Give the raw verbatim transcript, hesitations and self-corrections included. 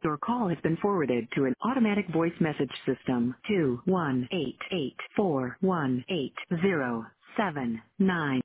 Your call has been forwarded to an automatic voice message system. two one eight eight four one eight zero seven nine.